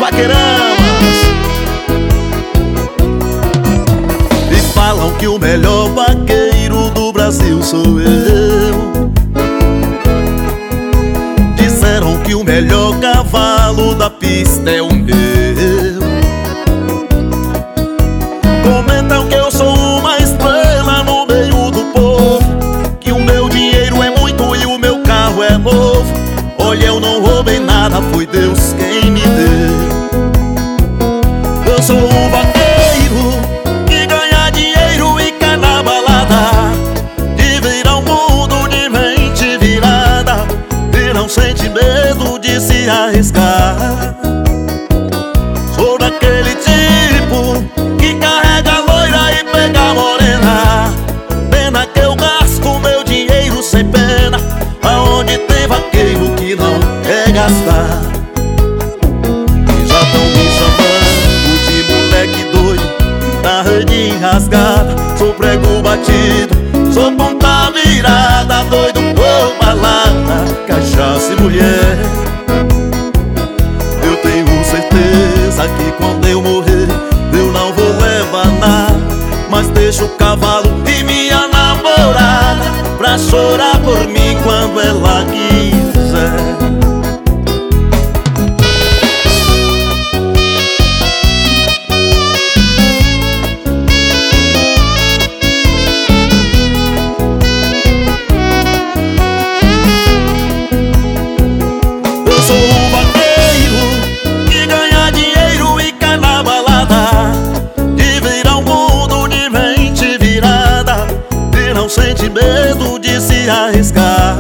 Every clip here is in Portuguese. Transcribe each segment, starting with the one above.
Vaqueiramas. E falam que o melhor vaqueiro do Brasil sou eu. Disseram que o melhor cavalo da pista é o meu. Comentam que eu sou uma estrela no meio do povo, que o meu dinheiro é muito e o meu carro é novo. Olha, eu não roubei nada, foi Deus quem me deu. Eu sou um vaqueiro que ganha dinheiro e cai na balada, de virar o mundo de mente virada, e não sente medo de se arriscar. Sou daquele tipo que carrega loira e pega morena. Pena que eu gasto meu dinheiro sem pena, aonde tem vaqueiro que não quer gastar. E já tão me chamando de moleque doido, da rede rasgada, sou prego batido, sou ponta virada, doido por balada, cachaça e mulher. Eu tenho certeza que quando eu morrer eu não vou levar nada, mas deixo o cavalo e minha namorada pra chorar por mim quando ela quiser. Eu sou um vaqueiro que ganha dinheiro e cai na balada, de virar o mundo de mente virada, e não sente medo de se arriscar.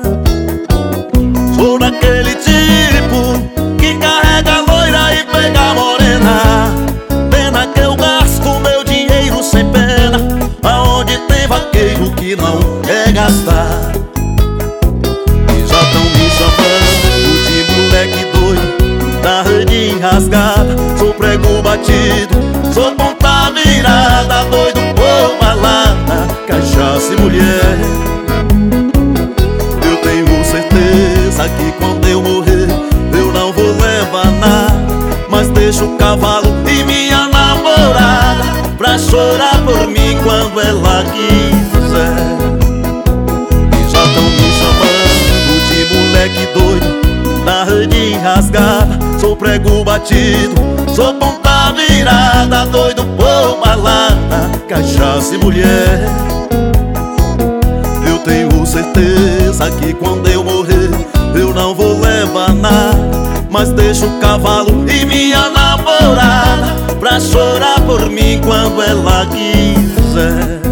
Sou daquele tipo que carrega loira e pega morena. Pena que eu gasto meu dinheiro sem pena, aonde tem vaqueiro que não quer gastar. E já tão me chamando de moleque doido, da rede rasgada, sou prego batido, sou ponta virada, doido por balada, cachaça e mulher. Eu tenho certeza que quando eu morrer eu não vou levar nada, mas deixo o cavalo e minha namorada pra chorar por mim quando ela quiser. E já tão me chamando de moleque doido, da rede rasgada, sou prego batido, sou ponta virada, doido por balada, cachaça e mulher. Eu tenho certeza que quando eu morrer eu não vou levar nada, mas deixo o cavalo e minha namorada pra chorar por mim quando ela quiser.